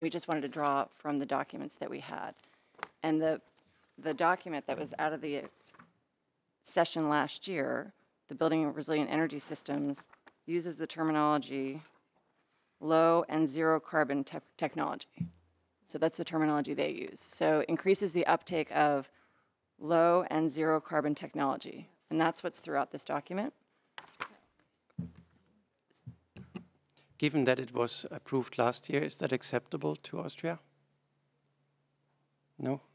We just wanted to draw from the documents that we had. And the document that was out of the session last year, the Building Resilient Energy Systems, uses the terminology low and zero carbon technology. So that's the terminology they use. So increases the uptake of low and zero carbon technology. And that's what's throughout this document. Given that it was approved last year, is that acceptable to Austria? No?